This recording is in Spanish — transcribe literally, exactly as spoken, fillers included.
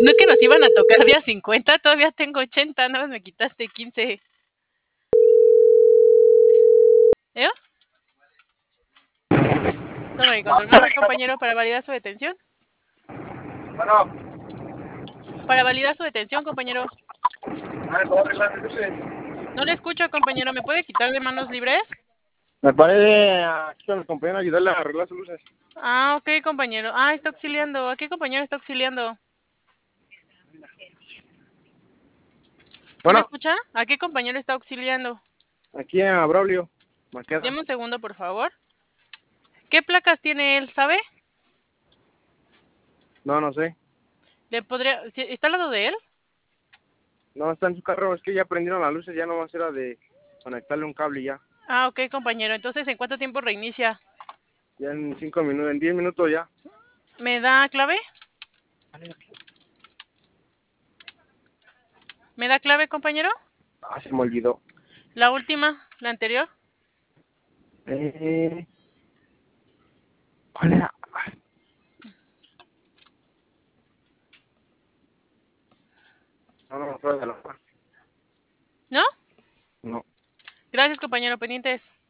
No que nos iban a tocar día cincuenta, todavía tengo ochenta, nada más me quitaste quince. ¿Eh? Toma y control, compañero, para validar su detención. Bueno. Para validar su detención, compañero. Ah, ¿puedo arreglar las luces? No le escucho, compañero. ¿Me puede quitar de manos libres? Me parece aquí con el compañero ayudarle a arreglar sus luces. Ah, ok, compañero. Ah, está auxiliando. ¿A qué compañero está auxiliando? ¿Sí me Bueno, escucha? ¿A qué compañero está auxiliando? aquí a Braulio. Maqueda. Deme un segundo, por favor. ¿Qué placas tiene él, sabe? No, no sé. ¿Le podría... ¿sí- ¿Está al lado de él? No, está en su carro. Es que ya prendieron las luces. Ya nomás era de conectarle un cable y ya. Ah, ok, compañero. Entonces, ¿en cuánto tiempo reinicia? Ya en cinco minutos, en diez minutos ya. ¿Me da clave? ¿Me da clave, compañero? Ah, se me olvidó. La última, la anterior. Eh, ¿Cuál era? No, no, no, de la ¿No? No. Gracias, compañero. Pendientes.